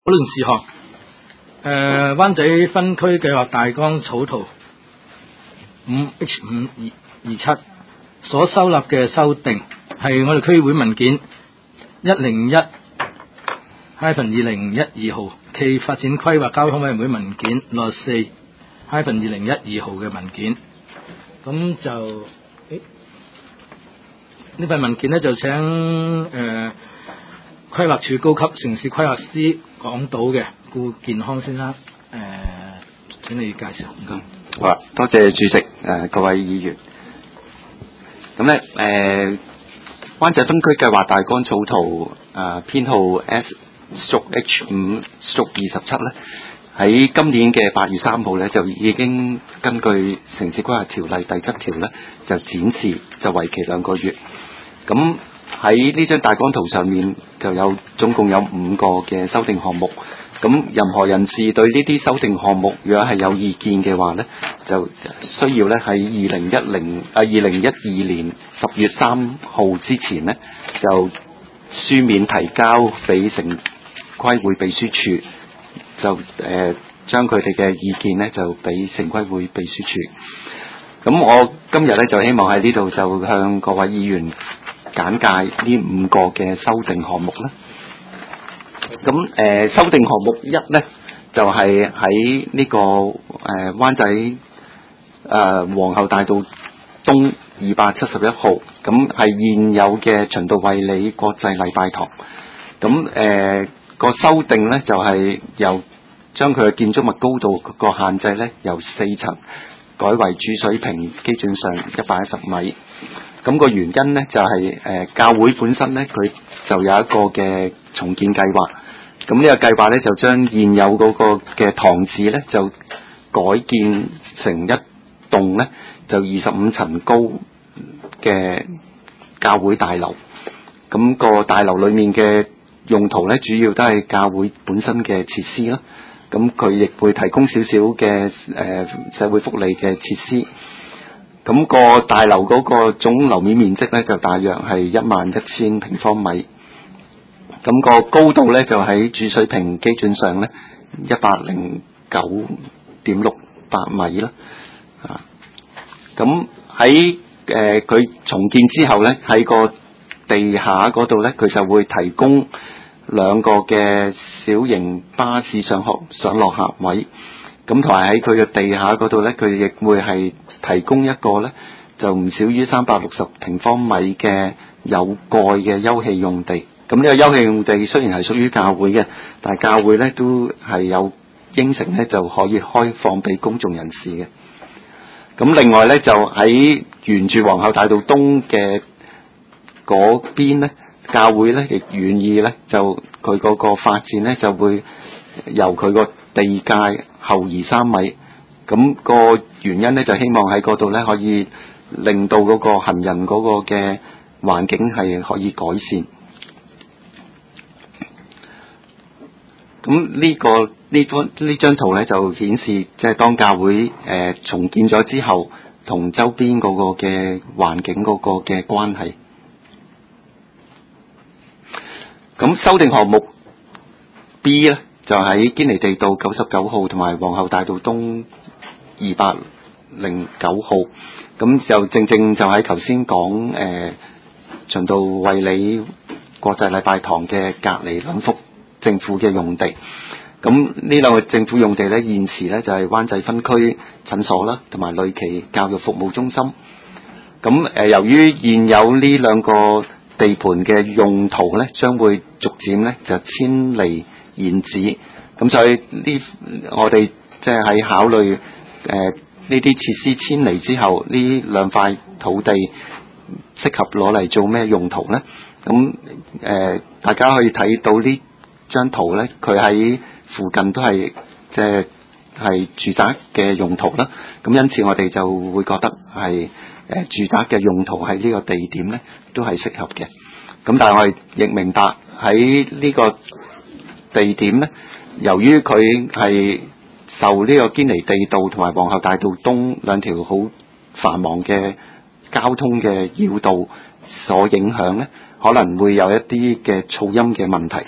討論事項，灣仔分區計劃大綱草圖 5H527 所收納嘅修訂係我哋區議會文件101-2012號暨發展規劃交通委員會文件64-2012號嘅文件。咁就呢份文件呢，就請規劃署高級城市規劃師港島嘅顧健康先生，請你介紹。唔該。 好啦，多謝主席，各位議員。咁咧，灣仔分區計劃大綱草圖編號 S/H5/27 咧，喺今年嘅8月3號咧，就已經根據城市規劃條例第7條咧，就展示，就為期2個月。咁喺呢張大綱圖上面就總共有5個嘅修訂項目。咁任何人士對呢啲修訂項目如果係有意見嘅話呢，就需要咧喺2012年10月3號之前呢，就書面提交俾城規會秘書處，就將佢哋嘅意見呢就俾城規會秘書處。咁我今日呢，就希望喺呢度就向各位議員簡介呢5個嘅修訂項目啦。咁修訂項目1呢，就係喺呢個灣仔皇后大道東271號，咁係現有嘅循道衛理國際禮拜堂。咁個修訂呢，就係由將佢嘅建築物高度個限制呢，由4層改為主水平基準上110米。咁個原因呢，就係教會本身呢，佢就有一個嘅重建計劃。咁呢個計劃呢，就將現有嗰個嘅堂址呢，就改建成一棟呢，就25層高嘅教會大樓。咁個大樓裏面嘅用途呢，主要都係教會本身嘅設施啦。咁佢亦會提供少少嘅社會福利嘅設施。咁個大樓嗰個總樓面面積呢，就大約係11000平方米。咁個高度呢，就喺主水平基準上呢 109.68 米啦。咁喺佢重建之後呢，喺個地下嗰度呢，佢就會提供2個嘅小型巴士上落客位。咁同埋喺佢嘅地下嗰度呢，佢亦會係提供一個呢，就唔少於360平方米嘅有蓋嘅休憩用地。咁呢個休憩用地雖然係屬於教會嘅，但係教會呢都係有應承呢，就可以開放俾公眾人士嘅。咁另外呢，就喺沿住皇后大道東嘅嗰邊呢，教會呢亦願意呢，就佢嗰個發展呢，就會由佢個地界後移3米。咁個原因呢，就希望喺嗰度呢，可以令到嗰個行人嗰個嘅環境係可以改善。咁呢張圖咧，就顯示即係當教會重建咗之後，同周邊嗰個嘅環境嗰個嘅關係。咁修訂項目 B 咧，就喺堅尼地道99號同埋皇后大道東209號。咁就正就喺頭先講循道衛理國際禮拜堂嘅隔離2幅政府嘅用地。咁呢2個政府用地呢，現時呢就係灣仔分區診所啦，同埋類期教育服務中心。咁由於現有呢2個地盤嘅用途呢，將會逐漸呢就遷離現址。咁所以我哋即係喺考慮呢啲設施遷離之後，呢2塊土地適合攞嚟做咩用途呢？咁大家可以睇到呢張圖呢，佢喺附近都係即係住宅嘅用途啦。咁因此我哋就會覺得係住宅嘅用途喺呢個地點呢都係適合嘅。咁但係我哋亦明白喺呢個地點呢，由於佢係受呢個堅尼地道同埋皇后大道東2條好繁忙嘅交通嘅繞道所影響呢，可能會有一啲嘅噪音嘅問題。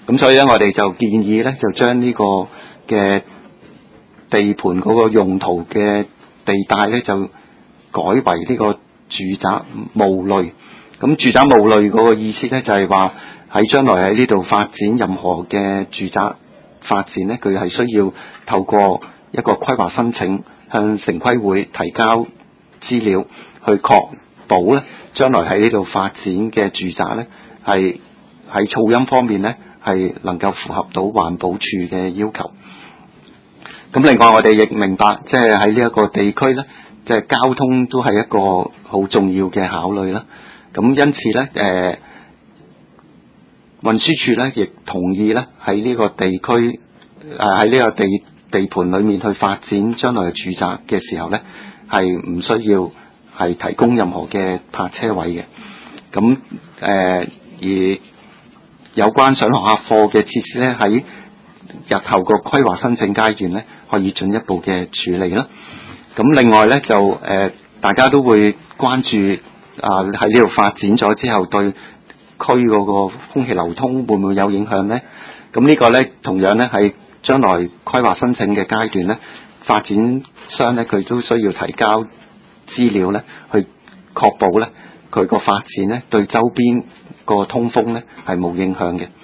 咁所以咧，我哋就建議咧，就將呢個嘅地盤嗰個用途嘅地帶咧，就改為呢個住宅務類。咁住宅務類嗰個意思咧，就係話喺將來喺呢度發展任何嘅住宅發展咧，佢係需要透過一個規劃申請，向城規會提交資料，去確保咧將來喺呢度發展嘅住宅咧，係喺噪音方面咧，係能夠符合到環保署嘅要求。咁另外我哋亦明白，即係喺呢一個地區咧，即係交通都係一個好重要嘅考慮啦。咁因此咧，運輸署咧亦同意咧喺呢個地區喺呢個地盤裏面去發展將來嘅住宅嘅時候咧，係唔需要係提供任何嘅泊車位嘅。咁而有關上落客貨嘅設施咧，喺日後個規劃申請階段咧，可以進一步嘅處理啦。咁另外咧就大家都會關注喺呢度發展咗之後，對區嗰個空氣流通會唔會有影響呢？咁呢個咧同樣咧喺將來規劃申請嘅階段咧，發展商咧佢都需要提交資料咧，去確保咧佢個發展咧對周邊個通風咧係冇影響嘅。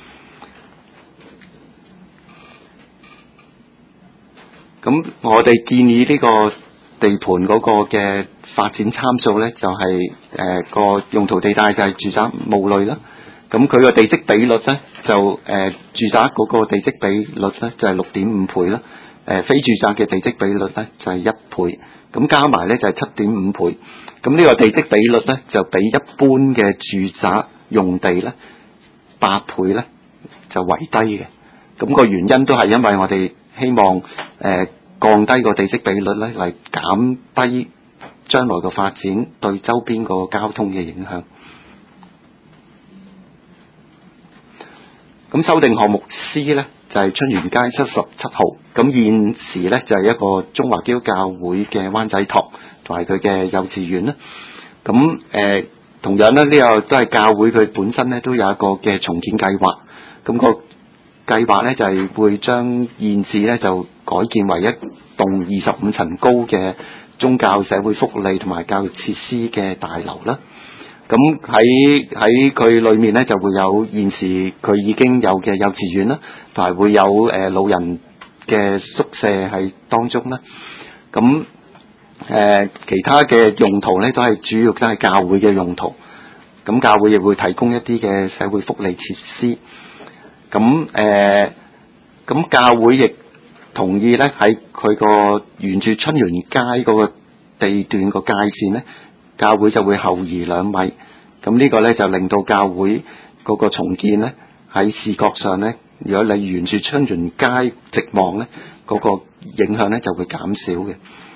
咁我哋建議呢個地盤嗰個嘅發展參數咧，就係個用途地帶就係住宅務類啦。咁佢個地積比率咧就住宅嗰個地積比率咧就係6.5倍啦。非住宅嘅地積比率咧就係1倍。咁加埋咧就係7.5倍。咁呢個地積比率咧就比一般嘅住宅用地咧8倍咧就為低嘅。咁個原因都係因為我哋希望降低個地積比率咧，嚟減低將來個發展對周邊個交通嘅影響。咁修訂項目 C 咧就係春園街77號，咁現時咧就係一個中華基督教會嘅灣仔堂同埋佢嘅幼稚園啦。咁同樣咧呢個都係教會佢本身咧都有一個嘅重建計劃。咁個計劃咧就係會將現時咧就改建為一棟25層高嘅宗教社會福利同埋教育設施嘅大樓啦。咁喺佢裏面咧就會有現時佢已經有嘅幼稚園啦，同埋會有老人嘅宿舍喺當中啦。咁其他嘅用途咧都係主要都係教會嘅用途。咁教會亦會提供一啲嘅社會福利設施。咁教會亦同意咧喺佢個沿住春園街嗰個地段個界線咧，教會就會後移2米。咁呢個咧就令到教會嗰個重建咧喺視覺上咧，如果你沿住春園街直望咧，嗰個影響咧就會減少嘅。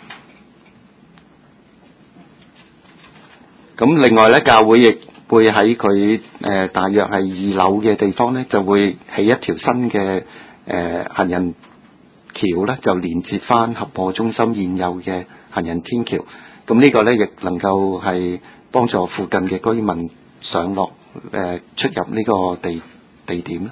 咁另外咧，教會亦會喺佢大約係2樓嘅地方咧，就會起一條新嘅行人橋咧，就連接翻合和中心現有嘅行人天橋。咁呢個咧亦能夠係幫助附近嘅居民上落出入呢個地點啦。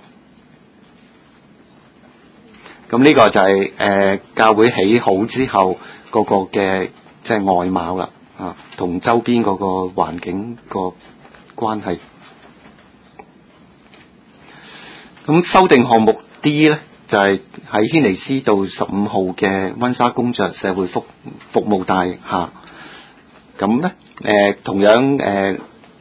咁呢個就係教會起好之後嗰個嘅即係外貌啦，同周邊嗰個環境個關係。咁修訂項目 D 咧，就係喺軒尼詩道15號嘅溫莎公爵社會服務大廈。咁咧同樣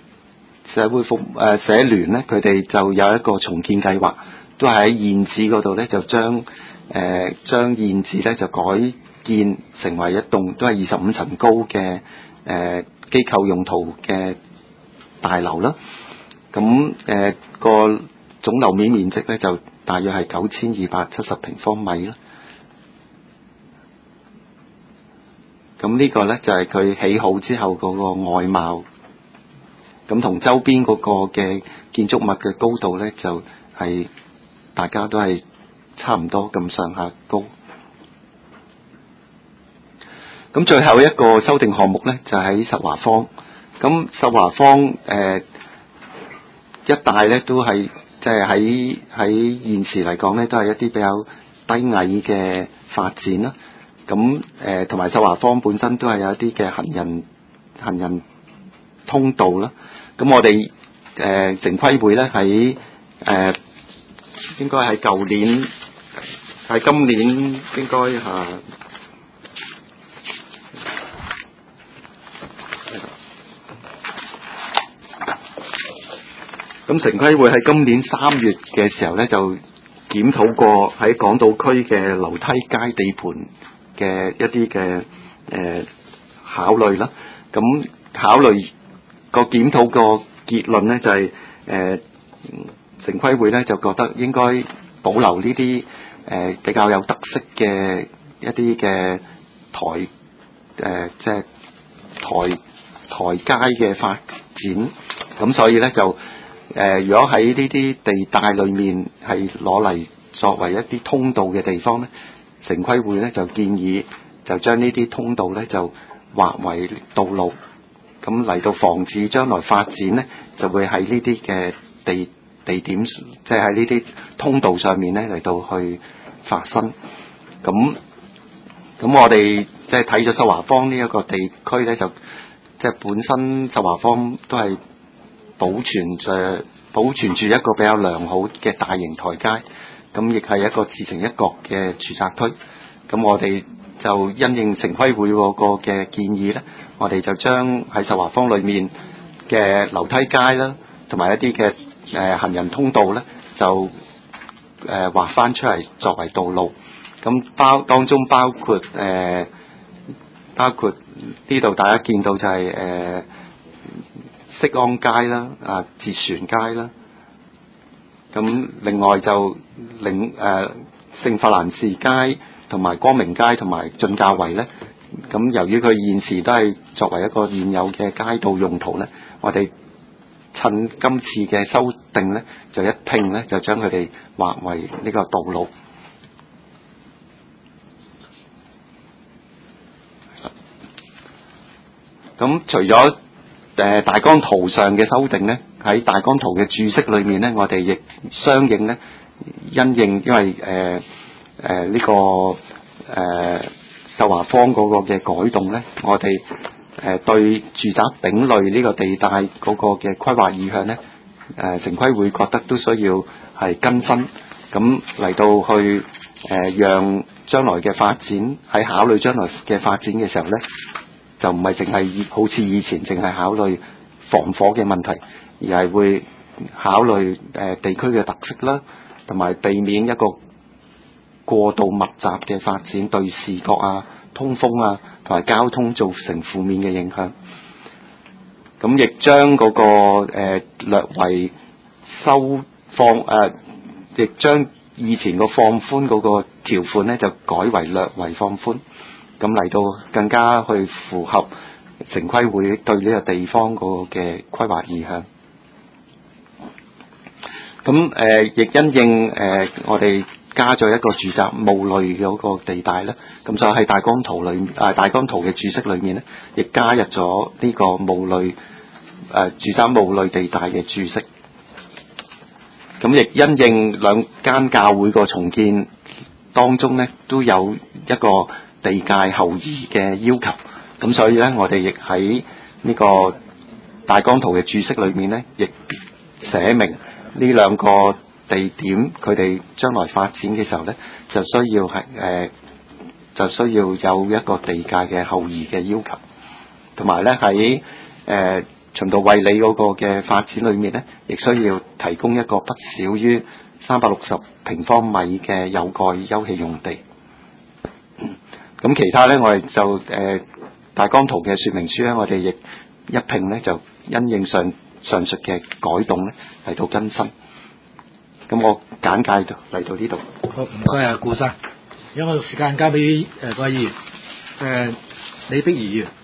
社聯咧，佢哋就有一個重建計劃，都係喺現址嗰度咧，就將現址咧就改建成為一棟都係25層高嘅機構用途嘅大樓啦。咁個總樓面面積咧就大約係9270平方米啦。咁呢個咧就係佢起好之後嗰個外貌。咁同周邊嗰個嘅建築物嘅高度咧，就係大家都係差唔多咁上下高。咁最後一個修訂項目咧，就喺實華坊。咁實華坊一帶咧都係即係喺現時嚟講咧，都係一啲比較低矮嘅發展啦。咁同埋秀華坊本身都係有一啲嘅行人通道啦。咁我哋城規會咧喺應該喺舊年喺今年應該咁城規會喺今年3月嘅時候咧，就檢討過喺港島區嘅樓梯街地盤嘅一啲嘅考慮啦。咁考慮個檢討個結論咧就係城規會咧就覺得應該保留呢啲比較有特色嘅一啲嘅即係台階嘅發展。咁所以咧就如果喺呢啲地帶裏面係攞嚟作為一啲通道嘅地方咧，城規會咧就建議就將呢啲通道咧就劃為道路，咁嚟到防止將來發展咧就會喺呢啲嘅地點，即係喺呢啲通道上面咧嚟到去發生。咁我哋即係睇咗秀華坊呢一個地區咧，就即係本身秀華坊都係保存住一個比較良好嘅大型台階，咁亦係一個自成一角嘅住宅區。咁我哋就因應城規會嗰個嘅建議咧，我哋就將喺秀華坊裏面嘅樓梯街啦，同埋一啲嘅行人通道咧，就劃翻出嚟作為道路。咁當中包括呢度大家見到就係適安街啦、捷船街啦。咁另外就聖法蘭士街同埋光明街同埋進教圍咧，咁由於佢現時都係作為一個現有嘅街道用途咧，我哋趁今次嘅修訂咧，就一併咧就將佢哋劃為呢個道路。咁除咗大綱圖上嘅修訂咧，喺大綱圖嘅注釋裏面咧，我哋亦相應咧因為呢個秀華坊嗰個嘅改動咧，我哋對住宅丙類呢個地帶嗰個嘅規劃意向咧，城規會覺得都需要係更新，咁嚟到去讓將來嘅發展喺考慮將來嘅發展嘅時候咧，就唔係淨係好似以前淨係考慮防火嘅問題，而係會考慮地區嘅特色啦，同埋避免一個過度密集嘅發展對視覺通風同埋交通造成負面嘅影響。咁亦將嗰個略為亦將以前個放寬嗰個條款咧，就改為略為放寬，咁嚟到更加去符合城規會對呢個地方嗰個嘅規劃意向。咁亦因應我哋加咗一個住宅務類嗰個地帶咧，咁所以喺大綱圖嘅注釋裏面咧，亦加入咗呢個務類住宅務類地帶嘅注釋。咁亦因應兩間教會個重建當中咧，都有一個地界後移嘅要求，咁所以咧，我哋亦喺呢個大綱圖嘅注釋裏面咧，亦寫明呢兩個地點佢哋將來發展嘅時候咧，就需要有一個地界嘅後移嘅要求，同埋咧喺循道衛理嗰個嘅發展裏面咧，亦需要提供一個不少於360平方米嘅有蓋休憩用地。咁其他咧，我哋就大綱圖嘅說明書咧，我哋亦一併咧就因應上述嘅改動咧嚟到更新。咁我簡介就嚟到呢度。 好，唔該顧生。因為時間交俾各位議員。李碧儀議員。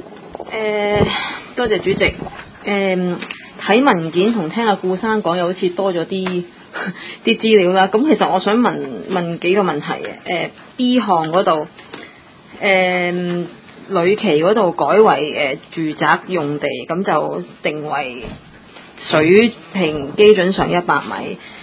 多謝主席。睇文件同聽阿顧生講，又好似多咗啲資料啦。咁其實我想問幾個問題嘅。B 項嗰度，旅期嗰度改為住宅用地，咁就定為水平基準上100米。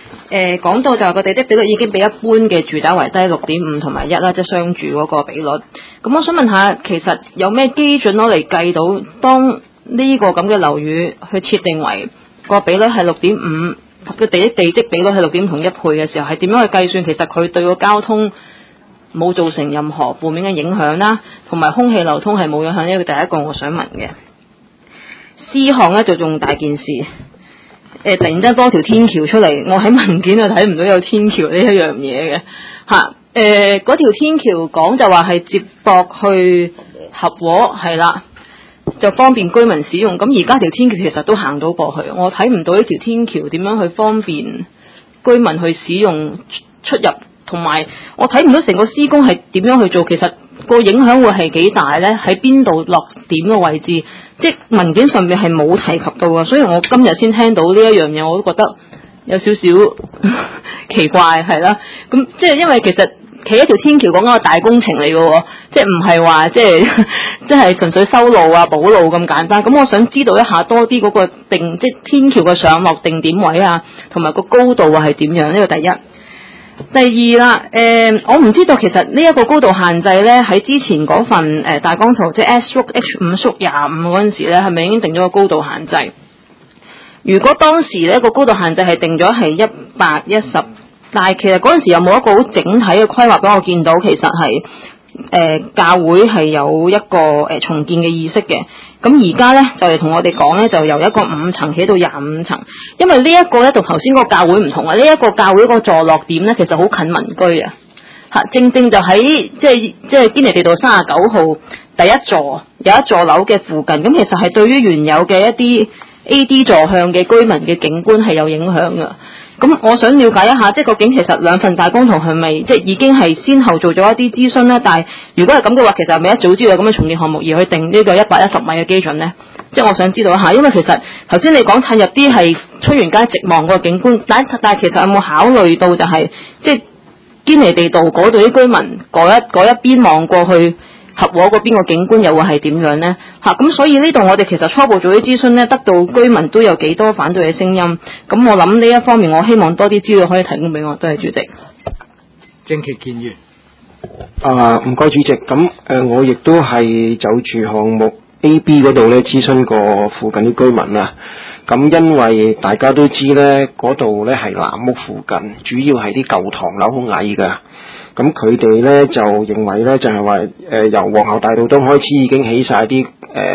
講到就係個地積比率已經比一般嘅住宅為低6.5同埋1啦，即係商住嗰個比率。咁我想問下，其實有咩基準攞嚟計到當呢個咁嘅樓宇去設定為個比率係6.5，個地積比率係6.5同1倍嘅時候，係點樣去計算？其實佢對個交通冇造成任何負面嘅影響啦，同埋空氣流通係冇影響。呢個第一個我想問嘅。C 項咧就仲大件事。突然間多條天橋出嚟，我喺文件就睇唔到有天橋呢一樣嘢嘅嚇。嗰條天橋講就話係接駁去合和係啦，就方便居民使用。咁而家條天橋其實都行到過去，我睇唔到呢條天橋點樣去方便居民去使用出入，同埋我睇唔到成個施工係點樣去做。其實個影響會係幾大呢？喺邊度落點嘅位置？即文件上面係冇提及到嘅，所以我今日先聽到呢一樣嘢，我都覺得有少少奇怪係啦。咁即係因為其實起一條天橋講緊個大工程嚟嘅喎，即係唔係話即係純粹修路啊補路咁簡單。咁我想知道一下多啲嗰個即係天橋嘅上落定點位啊，同埋個高度啊係點樣？呢個第一。第二啦，我唔知道其實呢一個高度限制咧，喺之前嗰份大綱圖，即係 S/H5/25嗰陣時咧，係咪已經定咗個高度限制？如果當時咧個高度限制係定咗係110，但係其實嗰陣時有冇一個好整體嘅規劃俾我見到？其實係教會係有一個重建嘅意識嘅。咁而家咧就嚟同我哋講咧，就由一個5層起到25層，因為呢一個咧同頭先個教會唔同啊。呢一個教會個坐落點咧，其實好近民居啊，正正就喺即係堅尼地道39號第一座有一座樓嘅附近。咁其實係對於原有嘅一啲 AD 座向嘅居民嘅景觀係有影響㗎。咁我想了解一下，即係究竟其實兩份大綱圖係咪即係已經係先後做咗一啲諮詢咧？但係如果係咁嘅話，其實係咪一早知道有咁嘅重建項目而去定呢個110米嘅基準咧？即係我想知道一下，因為其實頭先你講褪入啲係出完街直望個景觀，但係其實有冇考慮到就係即係堅尼地道嗰度啲居民嗰一邊望過去合和嗰邊個景觀又會係點樣呢？咁所以呢度我哋其實初步做啲諮詢呢，得到居民都有幾多反對嘅聲音。咁我諗呢一方面，我希望多啲資料可以提供俾我。多謝主席。 鄭其健議員。 唔該主席。咁我亦都係就住項目 A、B 嗰度咧諮詢過附近啲居民啊。咁因為大家都知咧，嗰度咧係藍屋附近，主要係啲舊唐樓好矮㗎。咁佢哋咧就認為咧就係話由皇后大道東開始已經起晒啲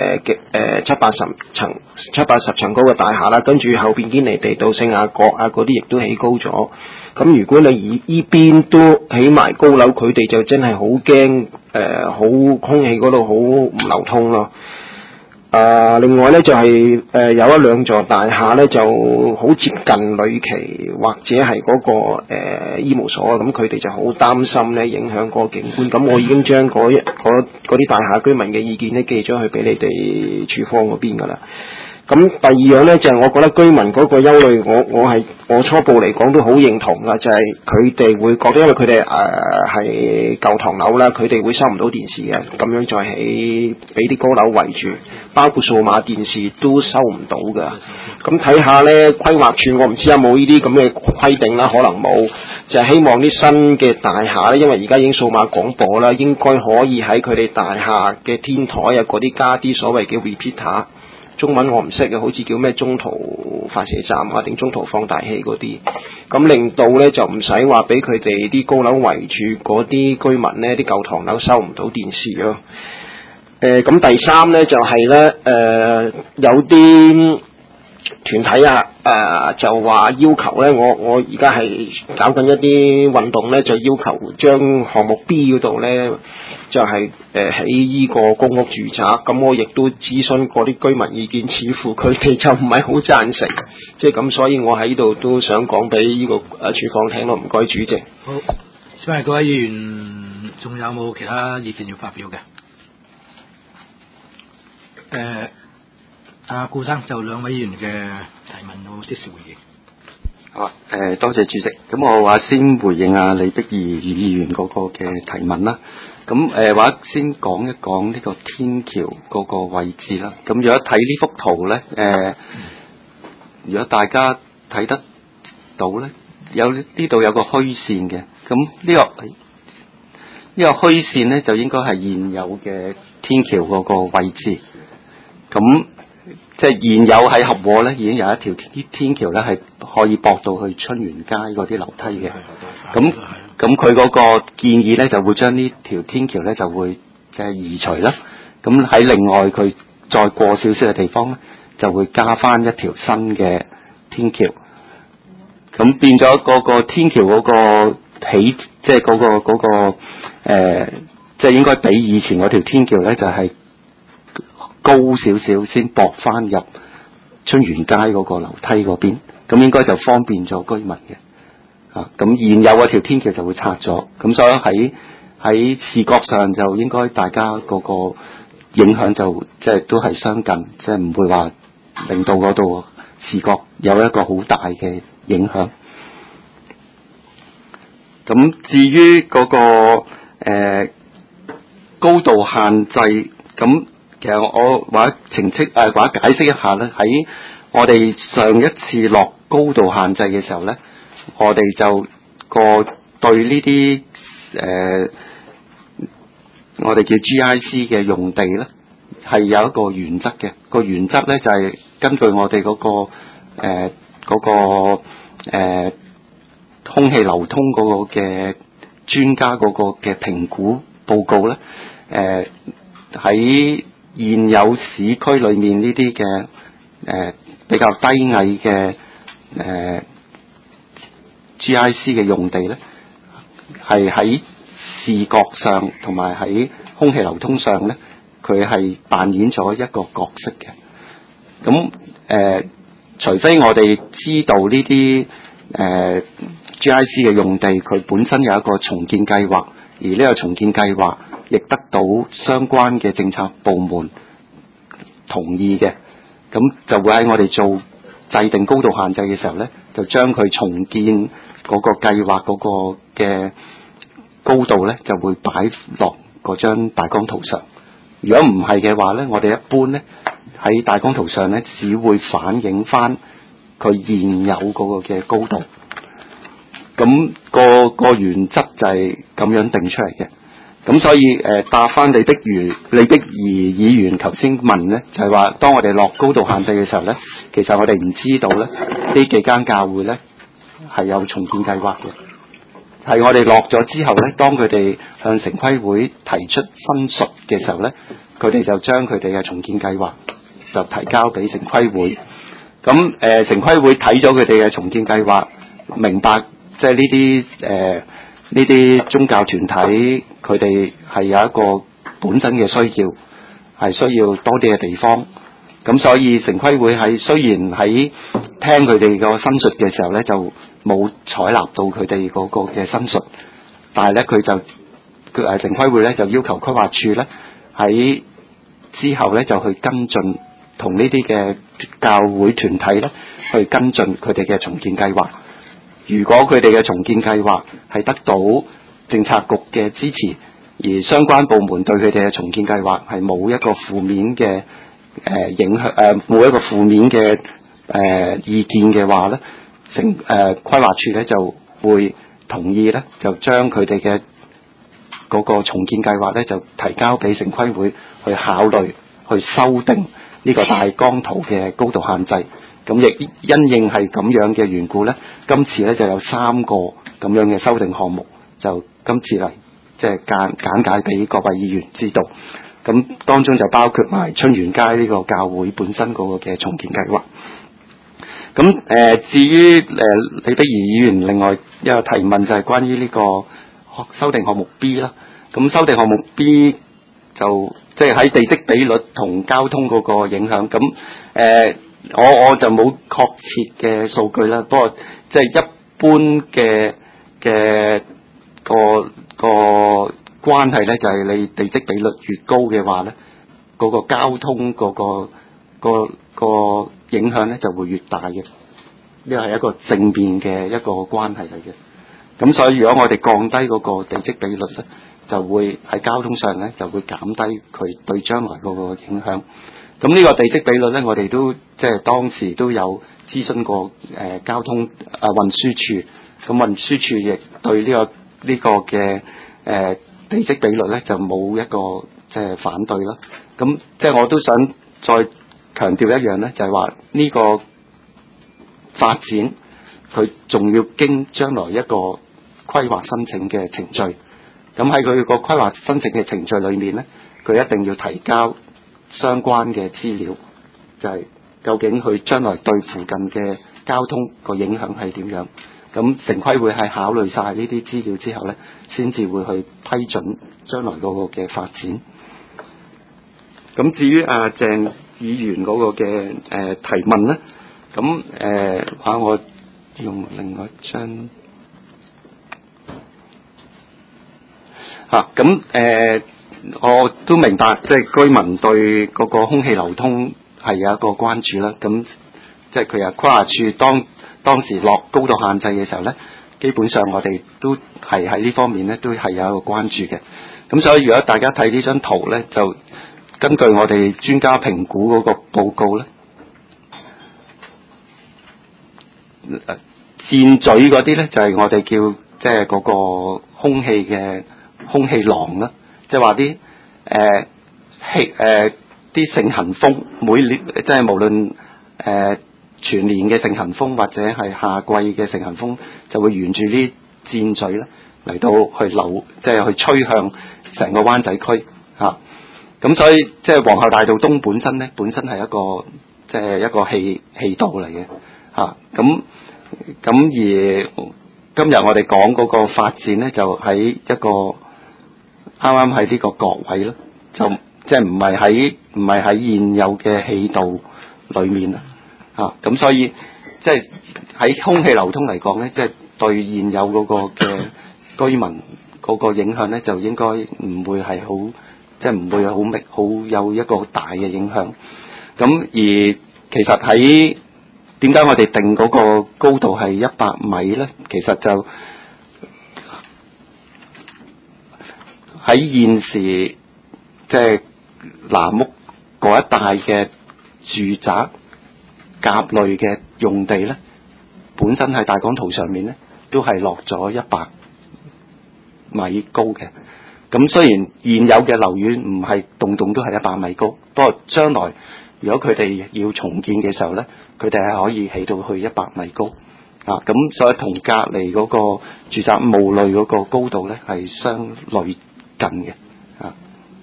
780層高嘅大廈啦，跟住後邊堅尼地道聖雅各啊嗰啲亦都起高咗。咁如果你依邊都起埋高樓，佢哋就真係好驚好空氣嗰度好唔流通咯。另外咧就係有一兩座大廈咧就好接近旅期或者係嗰個醫務所，咁佢哋就好擔心咧影響嗰個景觀。咁我已經將嗰啲大廈居民嘅意見咧寄咗去俾你哋處方嗰邊噶啦。咁第二樣咧就係我覺得居民嗰個憂慮，我初步嚟講都好認同噶，就係佢哋會覺得，因為佢哋係舊唐樓啦，佢哋會收唔到電視嘅，咁樣再起俾啲高樓圍住，包括數碼電視都收唔到噶。咁睇下咧規劃處，我唔知有冇呢啲咁嘅規定啦，可能冇，就係希望啲新嘅大廈咧，因為而家已經數碼廣播啦，應該可以喺佢哋大廈嘅天台啊嗰啲加啲所謂嘅 repeater。中文我唔識嘅，好似叫咩中途發射站啊，定中途放大器嗰啲，咁令到咧就唔使話俾佢哋啲高樓圍住嗰啲居民咧，啲舊唐樓收唔到電視咯。咁第三咧就係咧有啲團體就話要求咧，我而家係搞緊一啲運動咧，就要求將項目 B 嗰度咧就係起依個公屋住宅。咁我亦都諮詢過啲居民意見，似乎佢哋就唔係好贊成，即係咁，所以我喺度都想講俾呢個處方聽咯。唔該主席。 好，請問各位議員仲有冇其他意見要發表嘅？顧生就兩位議員嘅提問，我即時回應。 好，多謝主席。咁我話先回應李碧儀議員嗰個嘅提問啦。咁話先講一講呢個天橋嗰個位置啦。咁如果睇呢幅圖咧，如果大家睇得到咧， 呢度有個虛線嘅，咁呢個虛線咧就應該係現有嘅天橋嗰個位置。咁即係現有喺合和咧已經有一條天橋咧係可以駁到去春園街嗰啲樓梯嘅。咁佢嗰個建議咧就會將呢條天橋咧就會即係移除啦。咁喺另外佢再過少少嘅地方咧就會加翻一條新嘅天橋。咁變咗嗰個天橋嗰個起，即係嗰個即係應該比以前嗰條天橋咧就係高少少先駁翻入春園街嗰個樓梯嗰邊，咁應該就方便咗居民嘅。咁現有嗰條天橋就會拆咗，咁所以喺視覺上就應該大家嗰個影響就即係都係相近，即係唔會話令到嗰度視覺有一個好大嘅影響。咁至於嗰個高度限制，咁其實我或者澄清或者解釋一下咧，喺我哋上一次落高度限制嘅時候咧，我哋就對呢啲我哋叫 GIC 嘅用地咧，係有一個原則嘅。個原則咧就係根據我哋嗰個空氣流通嗰個嘅專家嗰個嘅評估報告咧，喺現有市區裏面呢啲嘅比較低矮嘅GIC 嘅用地咧，係喺視覺上同埋喺空氣流通上咧，佢係扮演咗一個角色嘅。咁除非我哋知道呢啲GIC 嘅用地佢本身有一個重建計劃，而呢個重建計劃亦得到相關嘅政策部門同意嘅，咁就會喺我哋做制定高度限制嘅時候咧，就將佢重建嗰個計劃嗰個嘅高度咧，就會擺落嗰張大綱圖上。如果唔係嘅話咧，我哋一般咧喺大綱圖上咧，只會反映翻佢現有嗰個嘅高度。咁個原則就係咁樣定出嚟嘅。咁所以答翻李碧儀議員頭先問咧，就係話當我哋落高度限制嘅時候咧，其實我哋唔知道咧呢幾間教會咧係有重建計劃嘅。係我哋落咗之後咧，當佢哋向城規會提出申述嘅時候咧，佢哋就將佢哋嘅重建計劃就提交俾城規會。咁城規會睇咗佢哋嘅重建計劃，明白即係呢啲宗教團體佢哋係有一個本身嘅需要，係需要多啲嘅地方。咁所以城規會雖然喺聽佢哋個申述嘅時候咧，就冇採納到佢哋嗰個嘅申述，但係咧佢就城規會咧就要求規劃處咧喺之後咧就去跟進，同呢啲嘅教會團體咧去跟進佢哋嘅重建計劃。如果佢哋嘅重建計劃係得到政策局嘅支持，而相關部門對佢哋嘅重建計劃係冇一個負面嘅影響，冇一個負面嘅意見嘅話咧，規劃處咧就會同意咧，就將佢哋嘅嗰個重建計劃咧就提交俾城規會去考慮，去修訂呢個大綱圖嘅高度限制。咁亦因應係咁樣嘅緣故咧，今次咧就有3個咁樣嘅修訂項目，就今次嚟即係簡介俾各位議員知道。咁當中就包括埋春園街呢個教會本身嗰個嘅重建計劃。咁至於李碧儀議員另外一個提問就係關於呢個修訂項目 B 啦。咁修訂項目 B 就即係喺地積比率同交通嗰個影響。咁我就冇確切嘅數據啦，不過即係一般嘅個關係咧，就係你地積比率越高嘅話咧，嗰個交通嗰個影響咧就會越大嘅。呢個係一個正面嘅一個關係嚟嘅。咁所以如果我哋降低嗰個地積比率咧，就會喺交通上咧就會減低佢對將來嗰個影響。咁呢個地積比率咧，我哋都即係當時都有諮詢過交通運輸處咁運輸署亦對呢個嘅地積比率咧就冇一個即係反對啦。咁即係我都想再強調一樣咧，就係話呢個發展佢仲要經將來一個規劃申請嘅程序。咁喺佢個規劃申請嘅程序裏面咧，佢一定要提交相關嘅資料，就係究竟佢將來對附近嘅交通個影響係點樣。咁城規會係考慮晒呢啲資料之後咧，先至會去批准將來嗰個嘅發展。咁至於鄭議員嗰個嘅提問咧，咁我用另外一張我都明白，即係居民對嗰個空氣流通係有一個關注啦。咁即係佢規劃處當時落高度限制嘅時候咧，基本上我哋都係喺呢方面咧都係有一個關注嘅。咁所以如果大家睇呢張圖咧，就根據我哋專家評估嗰個報告咧，箭嘴嗰啲咧就係我哋叫即係嗰個空氣囊啦，即係話啲啲盛行風每年即係無論全年嘅盛行風或者係夏季嘅盛行風，就會沿住啲箭嘴咧嚟到去流，即係去吹向成個灣仔區嚇。咁所以即係皇后大道東本身係一個即係一個氣道嚟嘅嚇。咁而今日我哋講嗰個發展咧，就喺一個啱啱喺呢個角位咯，就即係唔係喺現有嘅氣道裏面啊。咁所以即係喺空氣流通嚟講咧，即係對現有嗰個嘅居民嗰個影響咧，就應該唔會係好，即係唔會好有一個大嘅影響。咁而其實喺點解我哋定嗰個高度係100米咧？其實就喺現時即係南屋嗰一帶嘅住宅甲類嘅用地咧，本身喺大綱圖上面咧都係落咗100米高嘅。咁雖然現有嘅樓宇唔係棟棟都係100米高，不過將來如果佢哋要重建嘅時候咧，佢哋係可以起到去100米高啊。咁所以同隔離嗰個住宅務類嗰個高度咧係相類近嘅啊。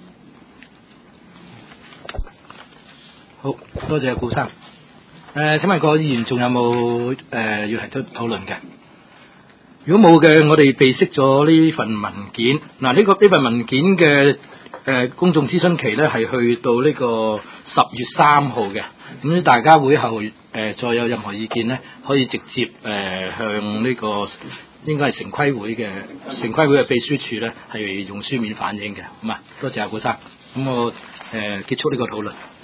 好多謝顧生。請問各位議員仲有冇要提出討論嘅？如果冇嘅，我哋備悉咗呢份文件。嗱，呢份文件嘅公眾諮詢期咧係去到呢個10月3號嘅。咁大家會後再有任何意見咧，可以直接向呢個應該係城規會嘅秘書處咧係用書面反映嘅。咁啊，多謝阿顧生。咁我結束呢個討論。